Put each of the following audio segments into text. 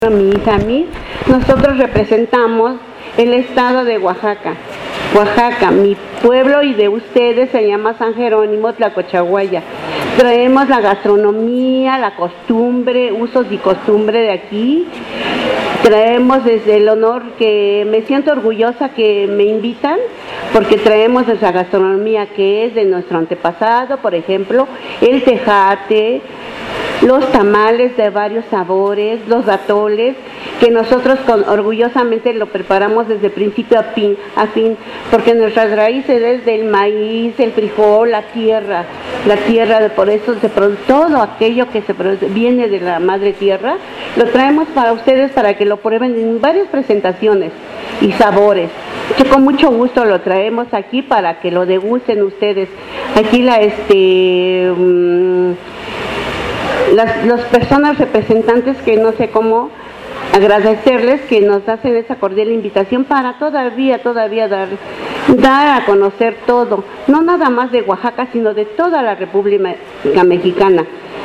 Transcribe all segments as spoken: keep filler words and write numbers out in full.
A mi hija, a mí, nosotros representamos el estado de Oaxaca. Oaxaca, mi pueblo y de ustedes se llama San Jerónimo Tlacochahuaya. Traemos la gastronomía, la costumbre, usos y costumbre de aquí. Traemos desde el honor que me siento orgullosa que me invitan, porque traemos nuestra gastronomía que es de nuestro antepasado, por ejemplo, el tejate, los tamales de varios sabores, los atoles, que nosotros con, orgullosamente lo preparamos desde principio a fin, a fin, porque nuestras raíces es del maíz, el frijol, la tierra, la tierra, por eso se produce todo aquello que se produce, viene de la madre tierra, lo traemos para ustedes para que lo prueben en varias presentaciones y sabores. Que con mucho gusto lo traemos aquí para que lo degusten ustedes. Aquí la este um, Las, las personas representantes que no sé cómo agradecerles que nos hacen esa cordial invitación para todavía, todavía dar, dar a conocer todo, no nada más de Oaxaca, sino de toda la República Mexicana.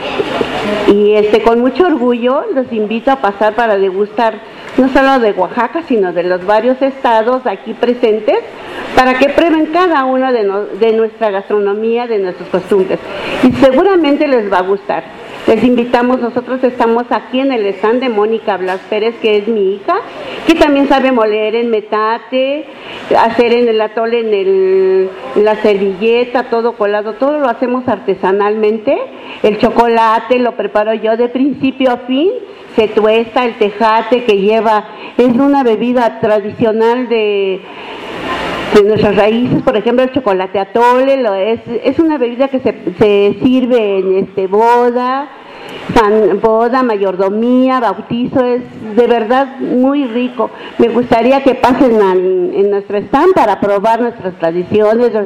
Y este, con mucho orgullo los invito a pasar para degustar no solo de Oaxaca, sino de los varios estados aquí presentes, para que prueben cada uno de, no, de nuestra gastronomía, de nuestras costumbres. Y seguramente les va a gustar. Les invitamos, nosotros estamos aquí en el stand de Mónica Blas Pérez, que es mi hija, que también sabe moler en metate, hacer en el atole, en, el, en la servilleta, todo colado, todo lo hacemos artesanalmente. El chocolate lo preparo yo de principio a fin, se tuesta el tejate que lleva, es una bebida tradicional de... de nuestras raíces, por ejemplo el chocolate atole, lo es, es una bebida que se, se sirve en este boda, san, boda, mayordomía, bautizo, es de verdad muy rico. Me gustaría que pasen a, en nuestro stand para probar nuestras tradiciones,